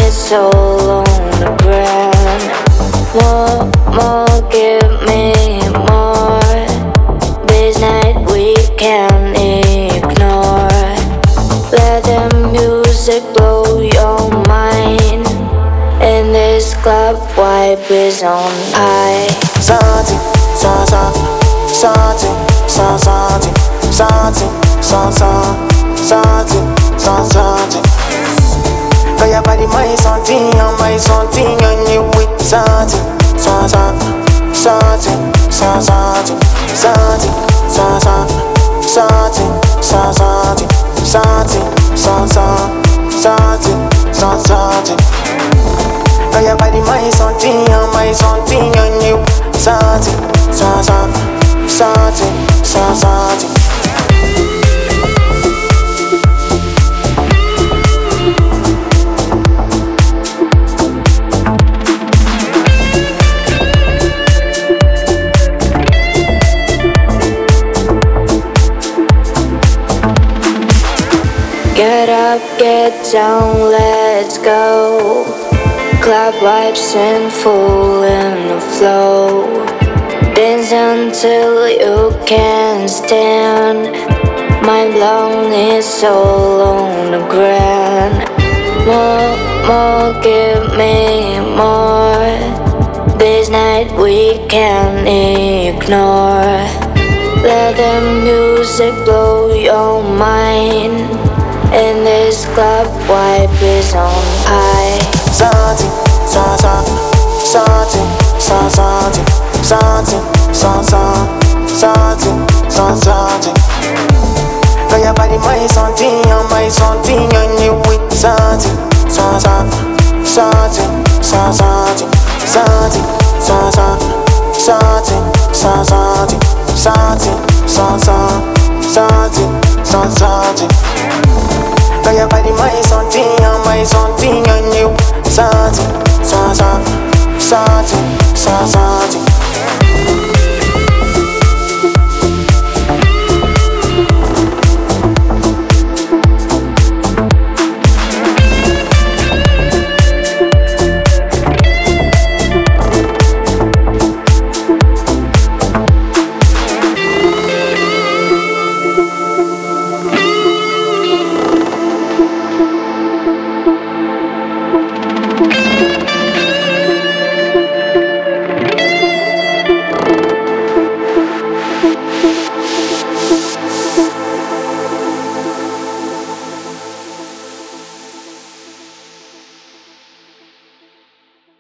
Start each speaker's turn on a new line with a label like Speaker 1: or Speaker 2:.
Speaker 1: is all on the ground. More, give me more. This night we can't ignore. Let the music blow your mind. In this club, vibe is on high.
Speaker 2: Something, something, something, something, something, something, something, something. Got your body, my something, and you with something, something, something, something, something, something, something, something, something, something, something. Got your body, my something, and you something, something, something, something.
Speaker 1: Get up, get down, let's go. Club vibes in full in the flow. Dance until you can't stand. Mind blown, it's all on the ground. More, give me more. This night we can't ignore. Let the music blow your mind. In this club, vibe is on high.
Speaker 2: Something, something, something, something, something, something, something, something. Got your body, my something, and you with something, something, something, something, something, something, something, something, something, something. Got your body, my something, and you something, something, something, something.